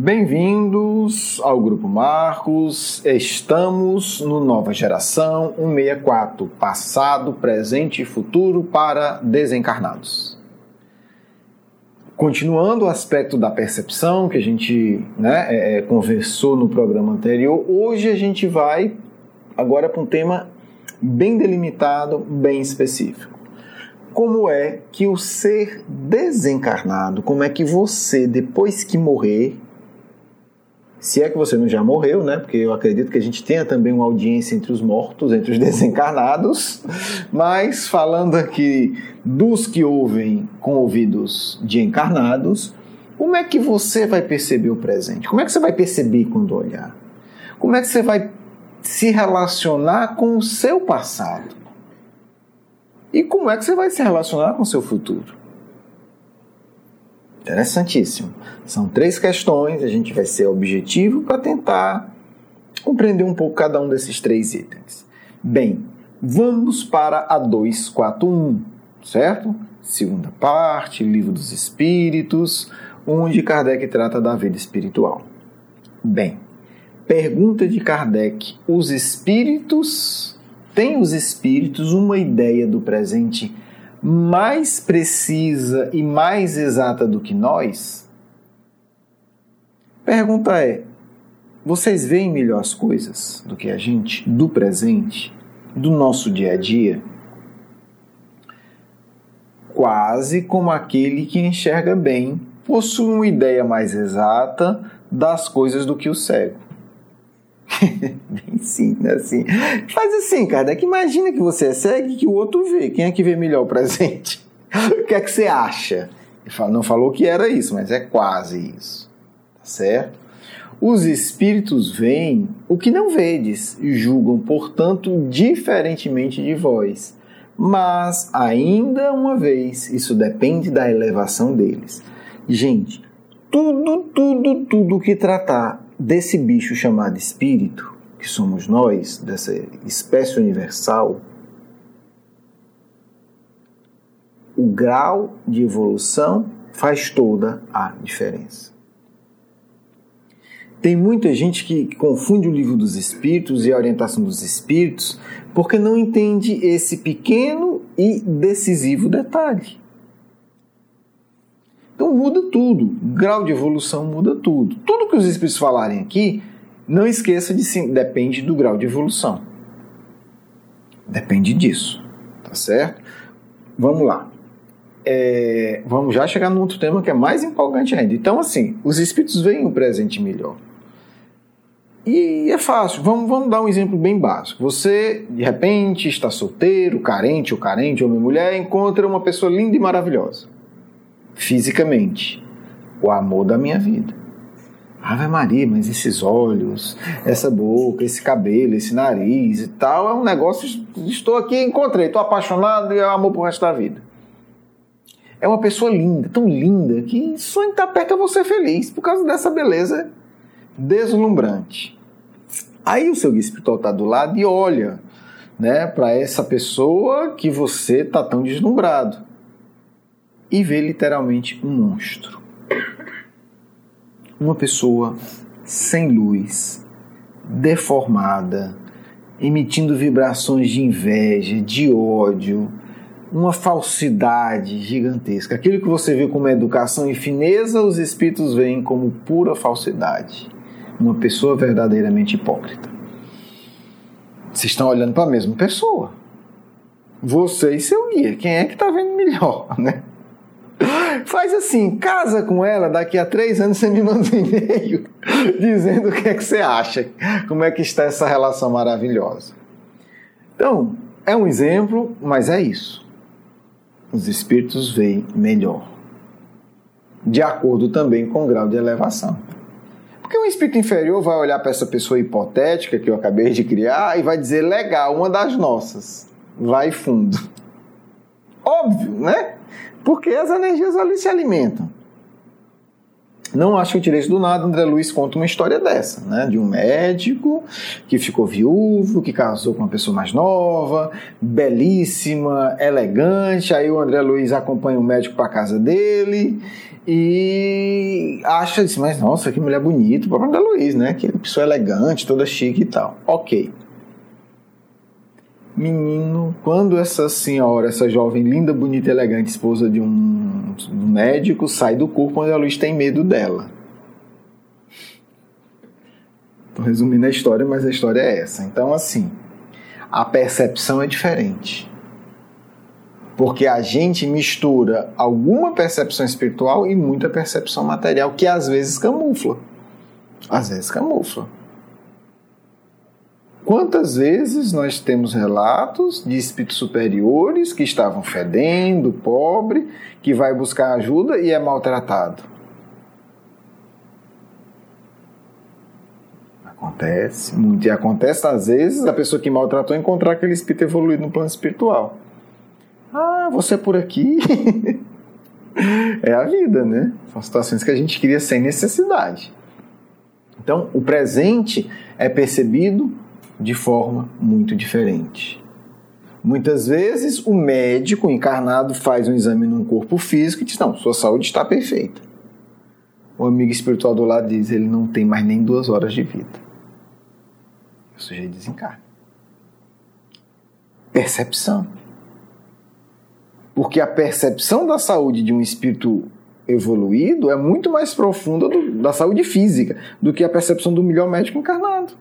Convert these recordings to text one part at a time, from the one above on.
Bem-vindos ao Grupo Marcos. Estamos no Nova Geração 164, passado, presente e futuro para desencarnados. Continuando o aspecto da percepção que a gente conversou no programa anterior, hoje a gente vai agora para um tema bem delimitado, bem específico. Como é que o ser desencarnado, como é que você, depois que morrer, se é que você não já morreu, né? Porque eu acredito que a gente tenha também uma audiência entre os mortos, entre os desencarnados, mas falando aqui dos que ouvem com ouvidos de encarnados, como é que você vai perceber o presente? Como é que você vai perceber quando olhar? Como é que você vai se relacionar com o seu passado? E como é que você vai se relacionar com o seu futuro? Interessantíssimo. São 3 questões, a gente vai ser objetivo para tentar compreender um pouco cada um desses 3 itens. Bem, vamos para a 241, certo? Segunda parte, Livro dos Espíritos, onde Kardec trata da vida espiritual. Bem, pergunta de Kardec: têm os espíritos uma ideia do presente mais precisa e mais exata do que nós? Pergunta é: vocês veem melhor as coisas do que a gente, do presente, do nosso dia a dia? Quase como aquele que enxerga bem possui uma ideia mais exata das coisas do que o cego. Bem simples assim. Faz assim, Kardec, imagina que você é cego e que o outro vê. Quem é que vê melhor o presente? O que é que você acha? Ele não falou que era isso, mas é quase isso. Tá certo? Os espíritos veem o que não vedes e julgam, portanto, diferentemente de vós. Mas, ainda uma vez, isso depende da elevação deles. Gente, tudo que tratar desse bicho chamado espírito, que somos nós, dessa espécie universal, o grau de evolução faz toda a diferença. Tem muita gente que confunde o Livro dos Espíritos e a orientação dos espíritos porque não entende esse pequeno e decisivo detalhe. Então muda tudo, o grau de evolução muda tudo. Tudo que os espíritos falarem aqui, não esqueça de sim, depende do grau de evolução. Depende disso, tá certo? Vamos lá. Vamos já chegar num outro tema que é mais empolgante ainda. Então, assim, os espíritos veem o presente melhor. E é fácil, vamos dar um exemplo bem básico. Você, de repente, está solteiro, carente, homem ou mulher, encontra uma pessoa linda e maravilhosa. Fisicamente, o amor da minha vida. Ave Maria, mas esses olhos, essa boca, esse cabelo, esse nariz e tal, é um negócio, estou aqui, encontrei, estou apaixonado e é amor pro resto da vida. É uma pessoa linda, tão linda, que só em estar perto é você feliz, por causa dessa beleza deslumbrante. Aí o seu guia espiritual está do lado e olha, né, para essa pessoa que você está tão deslumbrado. E vê literalmente um monstro. Uma pessoa sem luz, deformada, emitindo vibrações de inveja, de ódio, uma falsidade gigantesca. Aquilo que você vê como educação e fineza, os espíritos veem como pura falsidade. Uma pessoa verdadeiramente hipócrita. Vocês estão olhando para a mesma pessoa. Você e seu guia. Quem é que está vendo melhor, né? Faz assim, casa com ela, daqui a 3 anos você me manda um e-mail dizendo o que é que você acha, como é que está essa relação maravilhosa. Então, é um exemplo, mas é isso. Os espíritos veem melhor, de acordo também com o grau de elevação. Porque um espírito inferior vai olhar para essa pessoa hipotética que eu acabei de criar e vai dizer, legal, uma das nossas, vai fundo. Óbvio, né? Porque as energias ali se alimentam. Não acho que eu tirei isso do nada. André Luiz conta uma história dessa, né? De um médico que ficou viúvo, que casou com uma pessoa mais nova, belíssima, elegante. Aí o André Luiz acompanha o médico para a casa dele e acha assim, mas nossa, que mulher bonita, o próprio André Luiz, né? Que pessoa elegante, toda chique e tal. Ok. Menino, quando essa senhora, essa jovem, linda, bonita e elegante, esposa de um médico, sai do corpo, onde a luz tem medo dela. Estou resumindo a história, mas a história é essa. Então, assim, a percepção é diferente. Porque a gente mistura alguma percepção espiritual e muita percepção material, que às vezes camufla. Às vezes camufla. Quantas vezes nós temos relatos de espíritos superiores que estavam fedendo, pobre, que vai buscar ajuda e é maltratado? Acontece muito. E acontece, às vezes, a pessoa que maltratou encontrar aquele espírito evoluído no plano espiritual. Ah, você é por aqui? É a vida, né? São situações que a gente cria sem necessidade. Então, o presente é percebido de forma muito diferente. Muitas vezes o médico encarnado faz um exame num corpo físico e diz, não, sua saúde está perfeita. O amigo espiritual do lado diz, ele não tem mais nem 2 horas de vida. O sujeito desencarna. Percepção. Porque a percepção da saúde de um espírito evoluído é muito mais profunda da saúde física do que a percepção do melhor médico encarnado.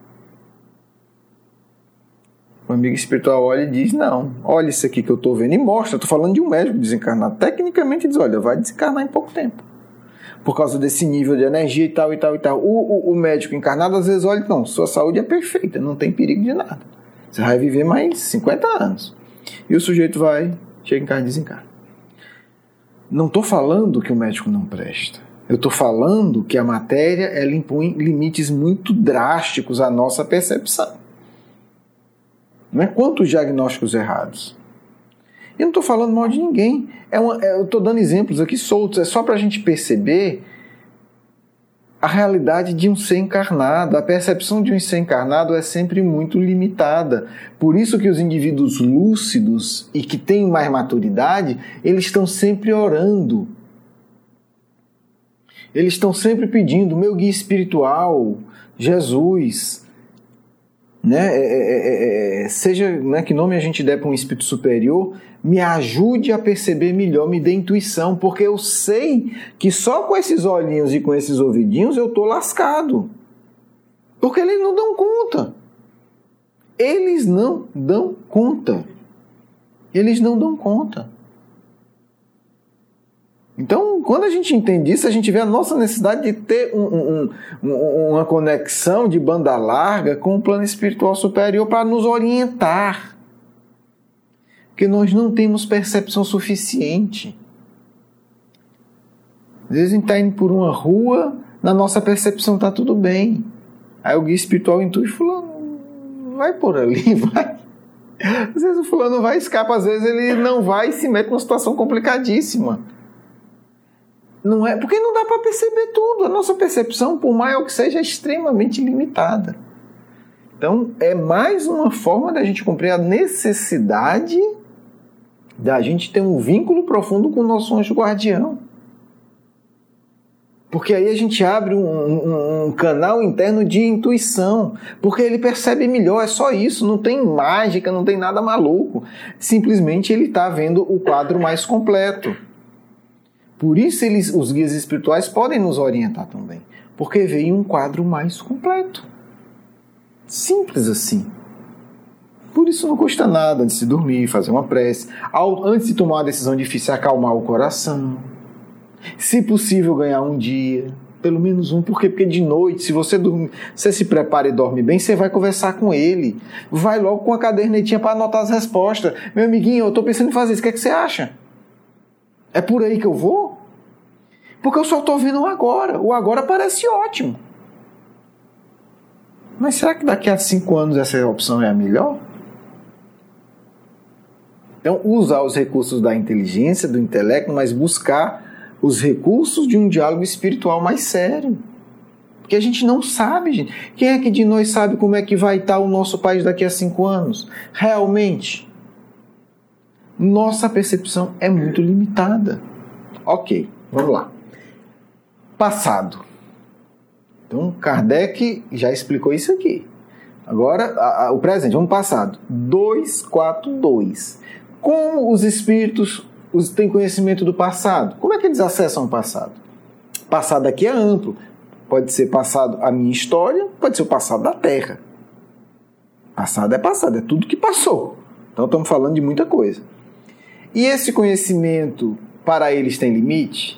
O amigo espiritual olha e diz, não, olha isso aqui que eu estou vendo e mostra, estou falando de um médico desencarnado, tecnicamente diz, olha, vai desencarnar em pouco tempo, por causa desse nível de energia e tal, e tal, e tal. O médico encarnado às vezes olha, não, sua saúde é perfeita, não tem perigo de nada, você vai viver mais 50 anos, e o sujeito vai, chega em casa e desencarna. Não estou falando que o médico não presta, eu estou falando que a matéria ela impõe limites muito drásticos à nossa percepção. Não é? Quantos diagnósticos errados? Eu não estou falando mal de ninguém. Eu estou dando exemplos aqui soltos. É só para a gente perceber a realidade de um ser encarnado. A percepção de um ser encarnado é sempre muito limitada. Por isso que os indivíduos lúcidos e que têm mais maturidade, eles estão sempre orando. Eles estão sempre pedindo, meu guia espiritual, Jesus, né? Seja, né, que nome a gente der para um espírito superior, me ajude a perceber melhor, me dê intuição, porque eu sei que só com esses olhinhos e com esses ouvidinhos eu estou lascado. Porque eles não dão conta. Eles não dão conta. Eles não dão conta. Então, quando a gente entende isso, a gente vê a nossa necessidade de ter uma conexão de banda larga com o plano espiritual superior para nos orientar. Porque nós não temos percepção suficiente. Às vezes a gente está indo por uma rua, na nossa percepção está tudo bem. Aí o guia espiritual intui, fulano, vai por ali, vai. Às vezes o fulano vai, escapa, às vezes ele não vai e se mete numa situação complicadíssima. Não é, porque não dá para perceber tudo. A nossa percepção, por maior que seja, é extremamente limitada. Então, é mais uma forma da gente compreender a necessidade da gente ter um vínculo profundo com o nosso anjo guardião. Porque aí a gente abre um canal interno de intuição. Porque ele percebe melhor, é só isso. Não tem mágica, não tem nada maluco. Simplesmente ele está vendo o quadro mais completo. Por isso os guias espirituais podem nos orientar também, porque veio um quadro mais completo. Simples assim. Por isso não custa nada antes de dormir, fazer uma prece, antes de tomar uma decisão difícil, acalmar o coração. Se possível, ganhar um dia, pelo menos um. Por quê? Porque de noite, se você se prepara e dorme bem, você vai conversar com ele. Vai logo com a cadernetinha para anotar as respostas. Meu amiguinho, eu estou pensando em fazer isso, o que é que você acha? É por aí que eu vou? Porque eu só estou vendo o agora. O agora parece ótimo. Mas será que daqui a 5 anos essa opção é a melhor? Então, usar os recursos da inteligência, do intelecto, mas buscar os recursos de um diálogo espiritual mais sério. Porque a gente não sabe, gente. Quem é que de nós sabe como é que vai estar o nosso país daqui a 5 anos? Realmente, nossa percepção é muito limitada. Ok, vamos lá. Passado. Então, Kardec já explicou isso aqui. Agora, o presente, vamos passado. 242. Como os espíritos têm conhecimento do passado? Como é que eles acessam o passado? Passado aqui é amplo. Pode ser passado a minha história, pode ser o passado da Terra. Passado, é tudo que passou. Então, estamos falando de muita coisa. E esse conhecimento, para eles, tem limite?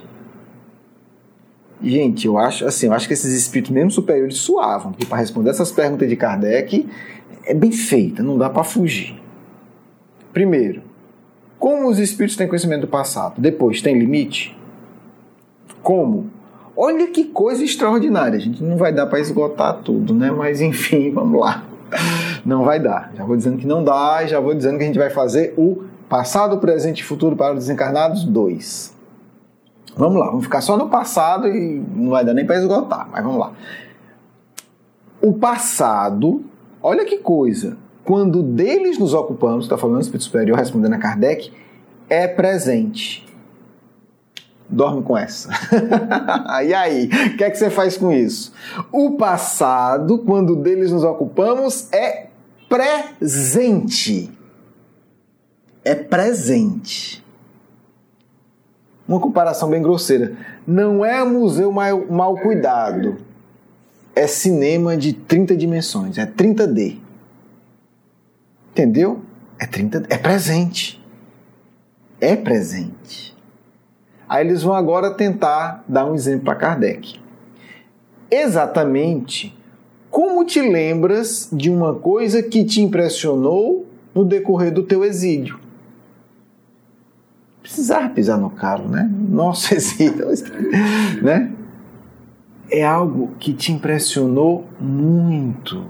Gente, eu acho que esses espíritos, mesmo superiores, suavam, porque para responder essas perguntas de Kardec, é bem feita, não dá para fugir. Primeiro, como os espíritos têm conhecimento do passado? Depois, tem limite? Como? Olha que coisa extraordinária, gente. Não vai dar para esgotar tudo, né? Mas, enfim, vamos lá. Não vai dar. Já vou dizendo que não dá e já vou dizendo que a gente vai fazer o Passado, Presente e Futuro para os Desencarnados 2. Vamos lá, vamos ficar só no passado e não vai dar nem para esgotar, mas vamos lá. O passado, olha que coisa, quando deles nos ocupamos, está falando o Espírito Superior respondendo a Kardec, é presente. Dorme com essa. E aí, o que é que você faz com isso? O passado, quando deles nos ocupamos, é presente. É presente. Uma comparação bem grosseira. Não é museu mal cuidado. É cinema de 30 dimensões. É 30D. Entendeu? É presente. É presente. Aí eles vão agora tentar dar um exemplo para Kardec. Exatamente como te lembras de uma coisa que te impressionou no decorrer do teu exílio? Precisar pisar no calo, né? Nosso exílio, né? É algo que te impressionou muito.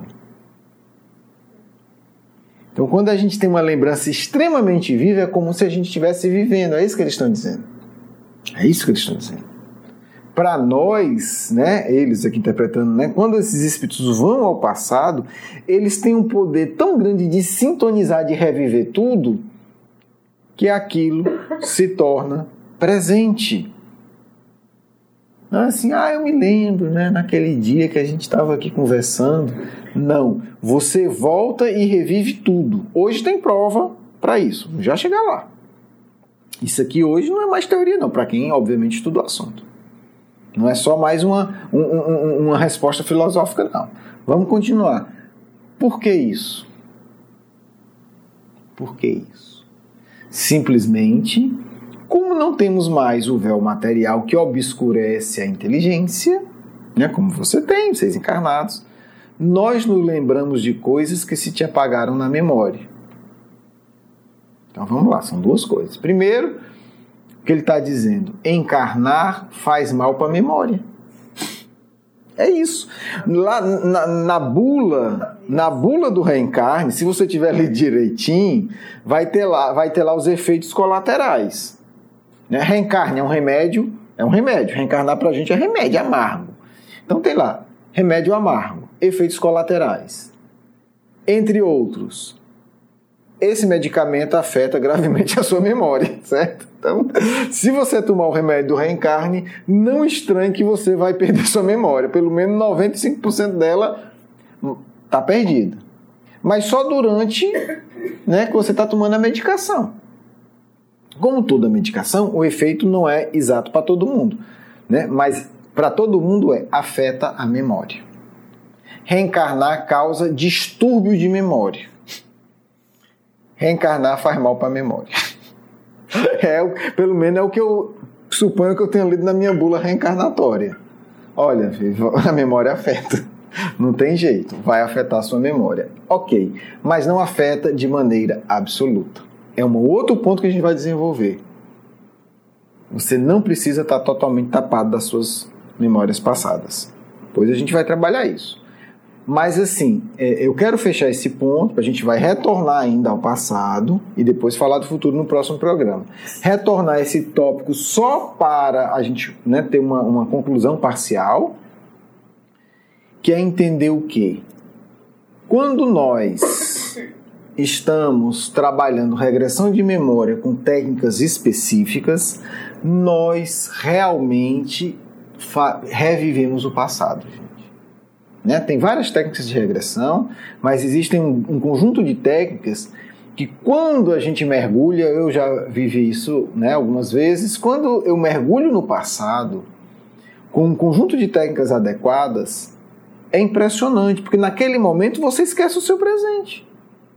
Então, quando a gente tem uma lembrança extremamente viva, é como se a gente estivesse vivendo. É isso que eles estão dizendo. É isso que eles estão dizendo. Para nós, né, eles aqui interpretando, né, quando esses espíritos vão ao passado, eles têm um poder tão grande de sintonizar, de reviver tudo, que aquilo se torna presente. Assim, eu me lembro, né, naquele dia que a gente estava aqui conversando. Não, você volta e revive tudo. Hoje tem prova para isso, já chegar lá. Isso aqui hoje não é mais teoria não, para quem obviamente estuda o assunto. Não é só mais uma resposta filosófica não. Vamos continuar. Por que isso? Por que isso? Simplesmente, como não temos mais o véu material que obscurece a inteligência, né, como você tem, vocês encarnados, nós nos lembramos de coisas que se te apagaram na memória. Então vamos lá, são duas coisas. Primeiro, o que ele está dizendo? Encarnar faz mal para a memória. É isso. Lá na bula do reencarne, se você tiver lido direitinho, vai ter lá os efeitos colaterais. Né? Reencarne é um remédio. Reencarnar para a gente é remédio, é amargo. Então tem lá, remédio amargo, efeitos colaterais. Entre outros, esse medicamento afeta gravemente a sua memória, certo? Então, se você tomar o remédio do reencarne, não estranhe que você vai perder sua memória. Pelo menos 95% dela está perdida. Mas só durante, né, que você está tomando a medicação. Como toda medicação, o efeito não é exato para todo mundo, né? Mas para todo mundo afeta a memória. Reencarnar causa distúrbio de memória. Reencarnar faz mal para a memória. Pelo menos é o que eu suponho que eu tenho lido na minha bula reencarnatória. Olha, a memória afeta. Não tem jeito, vai afetar a sua memória. Ok, mas não afeta de maneira absoluta. É um outro ponto que a gente vai desenvolver. Você não precisa estar totalmente tapado das suas memórias passadas. Depois a gente vai trabalhar isso. Mas assim, eu quero fechar esse ponto, a gente vai retornar ainda ao passado e depois falar do futuro no próximo programa. Retornar esse tópico só para a gente, né, ter uma conclusão parcial, que é entender o quê? Quando nós estamos trabalhando regressão de memória com técnicas específicas, nós realmente revivemos o passado, gente. Né? Tem várias técnicas de regressão, mas existem um conjunto de técnicas que quando a gente mergulha, eu já vivi isso, né, algumas vezes, quando eu mergulho no passado com um conjunto de técnicas adequadas, é impressionante, porque naquele momento você esquece o seu presente.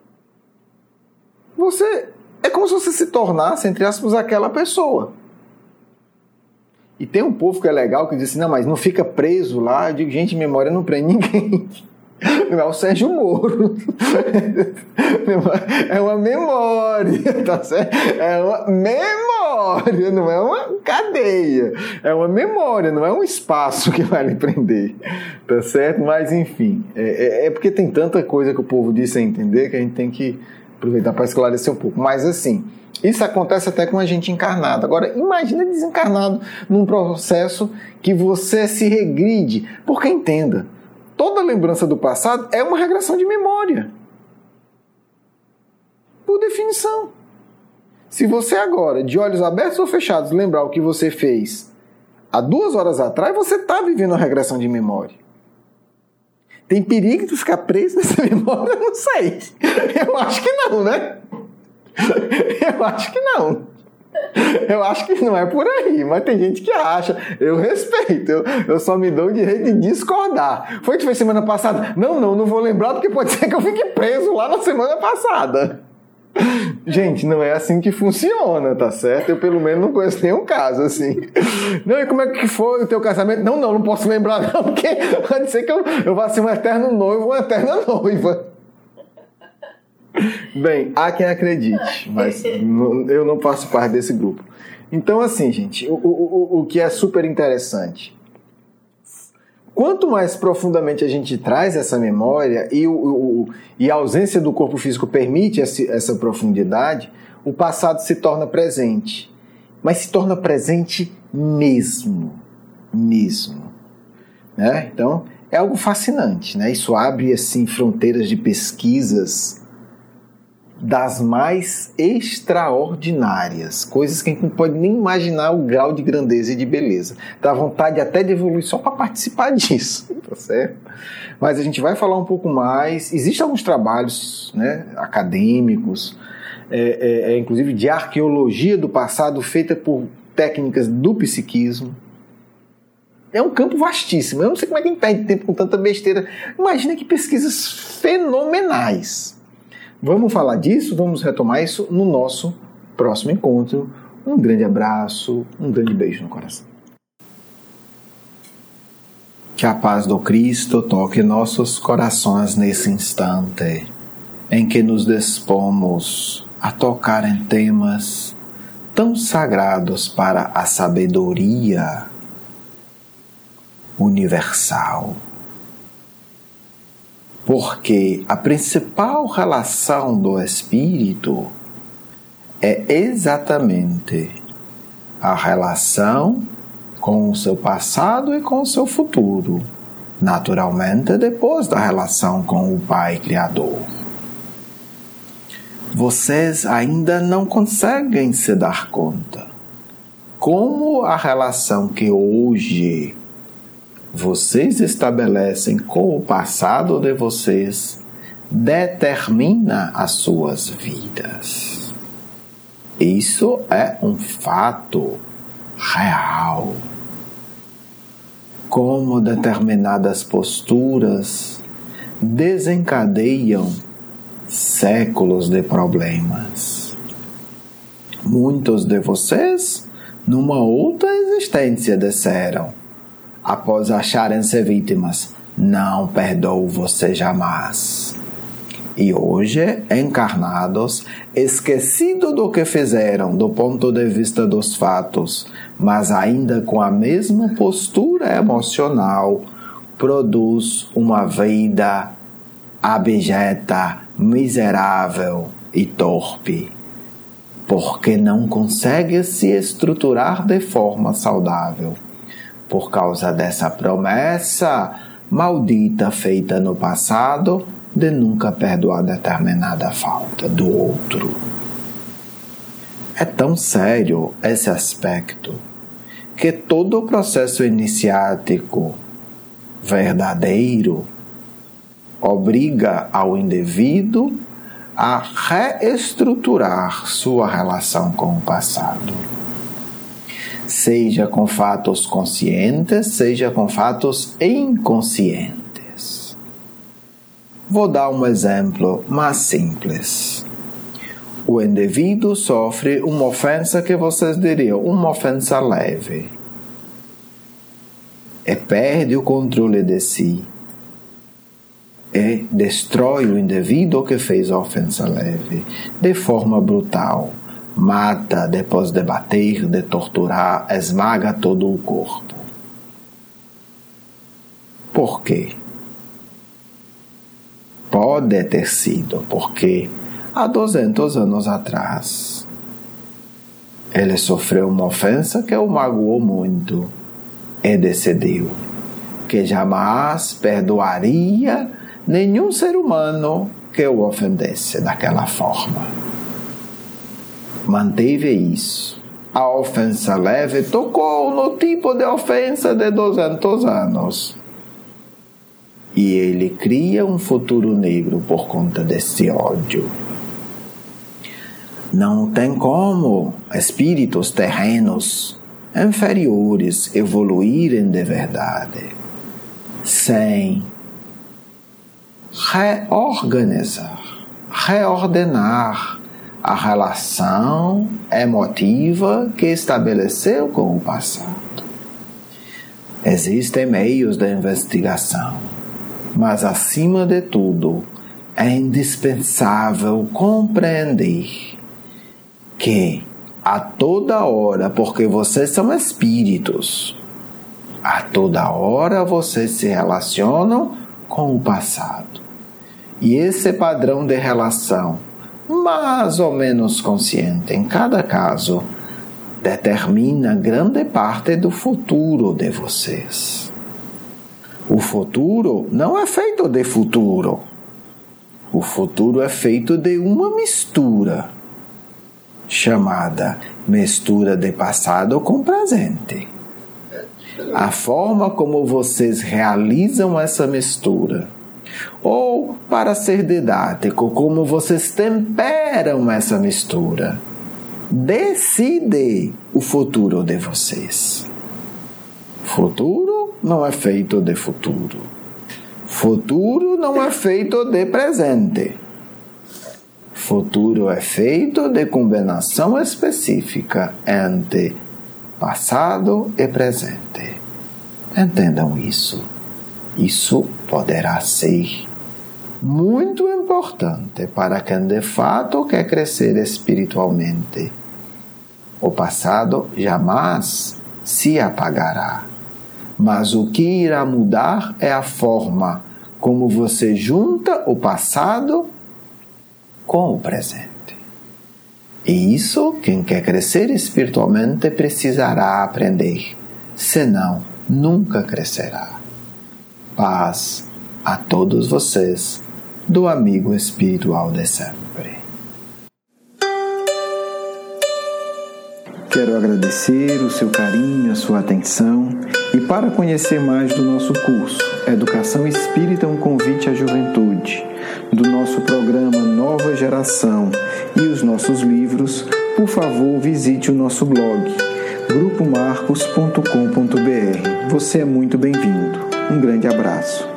É como se você se tornasse, entre aspas, aquela pessoa. E tem um povo que é legal que diz assim, não, mas não fica preso lá. Eu digo, gente, memória não prende ninguém. Não é o Sérgio Moro. É uma memória, tá certo? É uma memória, não é uma cadeia. É uma memória, não é um espaço que vai lhe prender, tá certo? Mas, enfim, é porque tem tanta coisa que o povo diz sem entender que a gente tem que aproveitar para esclarecer um pouco. Mas, assim, isso acontece até com a gente encarnado. Agora, imagina desencarnado num processo que você se regride. Porque, entenda, toda lembrança do passado é uma regressão de memória. Por definição. Se você agora, de olhos abertos ou fechados, lembrar o que você fez há 2 horas atrás, você está vivendo uma regressão de memória. Tem perigo de ficar preso nessa memória? Eu não sei. Eu acho que não, né? Eu acho que não. Eu acho que não é por aí, mas tem gente que acha. Eu respeito, eu só me dou o direito de discordar. Foi que fez semana passada? Não vou lembrar porque pode ser que eu fique preso lá na semana passada. Gente, não é assim que funciona, tá certo? Eu pelo menos não conheço nenhum caso assim. Não, e como é que foi o teu casamento? Não posso lembrar não, porque pode ser que eu vá ser um eterno noivo ou uma eterna noiva. Bem, há quem acredite, mas eu não faço parte desse grupo. Então, assim, gente, o que é super interessante, quanto mais profundamente a gente traz essa memória e a ausência do corpo físico permite essa profundidade, o passado se torna presente. Mas se torna presente mesmo. Né? Então, é algo fascinante, né? Isso abre, assim, fronteiras de pesquisas das mais extraordinárias, coisas que a gente não pode nem imaginar o grau de grandeza e de beleza. Dá vontade até de evoluir só para participar disso, tá certo? Mas a gente vai falar um pouco mais. Existem alguns trabalhos, né, acadêmicos, inclusive de arqueologia do passado, feita por técnicas do psiquismo. É um campo vastíssimo. Eu não sei como é que a gente perde tempo com tanta besteira. Imagina que pesquisas fenomenais. Vamos falar disso, vamos retomar isso no nosso próximo encontro. Um grande abraço, um grande beijo no coração. Que a paz do Cristo toque nossos corações nesse instante em que nos dispomos a tocar em temas tão sagrados para a sabedoria universal. Porque a principal relação do espírito é exatamente a relação com o seu passado e com o seu futuro. Naturalmente, depois da relação com o Pai Criador. Vocês ainda não conseguem se dar conta como a relação que hoje vocês estabelecem com o passado de vocês determina as suas vidas. Isso é um fato real. Como determinadas posturas desencadeiam séculos de problemas. Muitos de vocês, numa outra existência, disseram, após acharem-se vítimas, não perdoo você jamais. E hoje, encarnados, esquecidos do que fizeram do ponto de vista dos fatos, mas ainda com a mesma postura emocional, produz uma vida abjeta, miserável e torpe, porque não consegue se estruturar de forma saudável, por causa dessa promessa maldita feita no passado de nunca perdoar determinada falta do outro. É tão sério esse aspecto que todo o processo iniciático verdadeiro obriga ao indivíduo a reestruturar sua relação com o passado. Seja com fatos conscientes, seja com fatos inconscientes. Vou dar um exemplo mais simples. O indivíduo sofre uma ofensa que vocês diriam, uma ofensa leve. E perde o controle de si. E destrói o indivíduo que fez a ofensa leve de forma brutal. Mata depois de bater, de torturar, esmaga todo o corpo. Por quê? Pode ter sido porque há 200 anos atrás ele sofreu uma ofensa que o magoou muito e decidiu que jamais perdoaria nenhum ser humano que o ofendesse daquela forma. Manteve isso. A ofensa leve tocou no tipo de ofensa de 200 anos. E ele cria um futuro negro por conta desse ódio. Não tem como espíritos terrenos inferiores evoluírem de verdade sem reordenar a relação emotiva que estabeleceu com o passado. Existem meios de investigação, mas acima de tudo é indispensável compreender que a toda hora, porque vocês são espíritos, a toda hora vocês se relacionam com o passado. E esse padrão de relação, mais ou menos consciente em cada caso, determina grande parte do futuro de vocês. O futuro não é feito de futuro. O futuro é feito de uma mistura, chamada mistura de passado com presente. A forma como vocês realizam essa mistura, ou, para ser didático, como vocês temperam essa mistura, decide o futuro de vocês. Futuro não é feito de futuro. Futuro não é feito de presente. Futuro é feito de combinação específica entre passado e presente. Entendam isso. Isso poderá ser muito importante para quem de fato quer crescer espiritualmente. O passado jamais se apagará, mas o que irá mudar é a forma como você junta o passado com o presente. E isso, quem quer crescer espiritualmente precisará aprender, senão nunca crescerá. Paz a todos vocês, do amigo espiritual de sempre. Quero agradecer o seu carinho, a sua atenção, e para conhecer mais do nosso curso Educação Espírita, um convite à juventude, do nosso programa Nova Geração e os nossos livros, por favor visite o nosso blog grupomarcos.com.br. Você é muito bem-vindo. Um grande abraço.